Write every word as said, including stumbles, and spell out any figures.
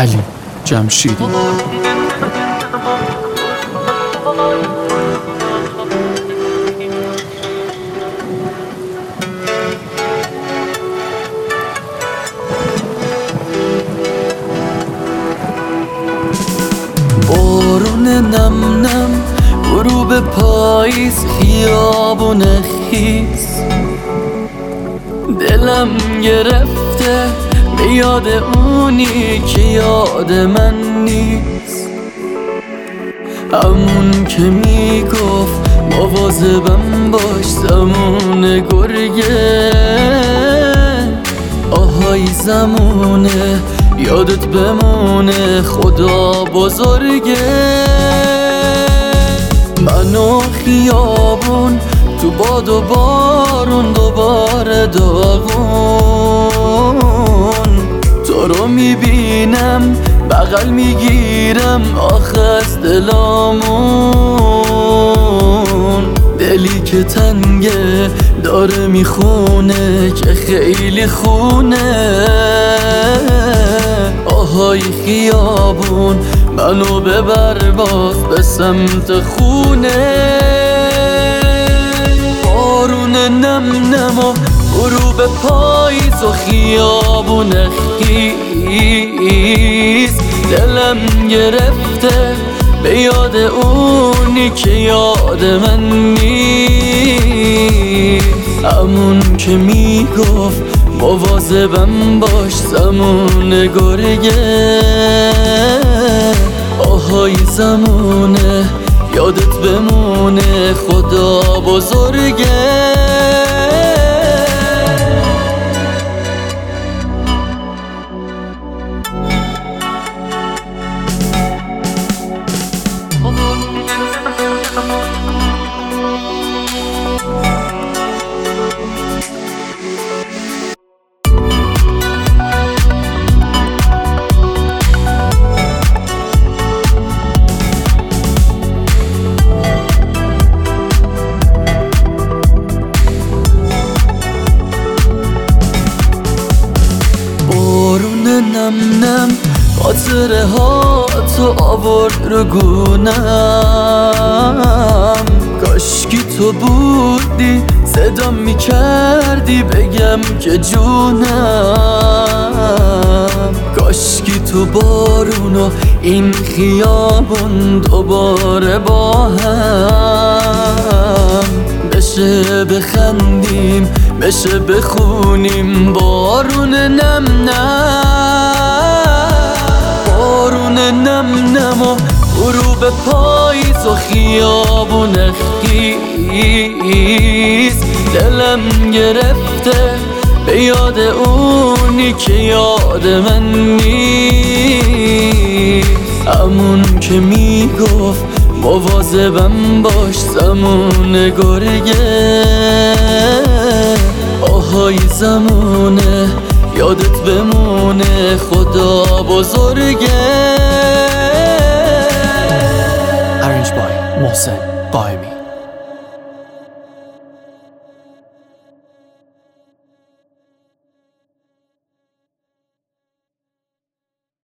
علی جمشیدی. بارون نم نم غروب پاییز، خیابون خیس، دلم گرفته به یاد اونی که یاد من نیست، همون که میگفت مواظبم باش زمون گرگه. آهای زمونه یادت بمونه خدا بزرگه. من و خیابون تو باد و بارون دوباره داغون، تو رو میبینم بغل میگیرم آخه از دلامون. دلی که تنگه داره میخونه که خیلی خونه. آهای خیابون منو ببر باز به سمت خونه. بارون نم نم و غروب پاییز و خیابون خیس، دلم گرفته به یاد اونی که یاد من نیست، همون که میگفت مواظبم باش زمون گرگه. آهای زمونه یادت بمونه خدا بزرگه. نم نم خاطره ها تو آورد رو گونم، کاشکی تو بودی صدا میکردی بگم که جونم. کاشکی تو بارون و این خیابون دوباره با هم بشه، بخندیم بشه بخونیم. بارون نم نم بارون نم نم و غروب پاییز و خیابون خیس، دلم گرفته به یاد اونی که یاد من نیست، همون که میگفت مواظبم باش زمون گرگه. آهای زمونه یادت بمونه خدا بزرگه. Arranged by محسن قائمی.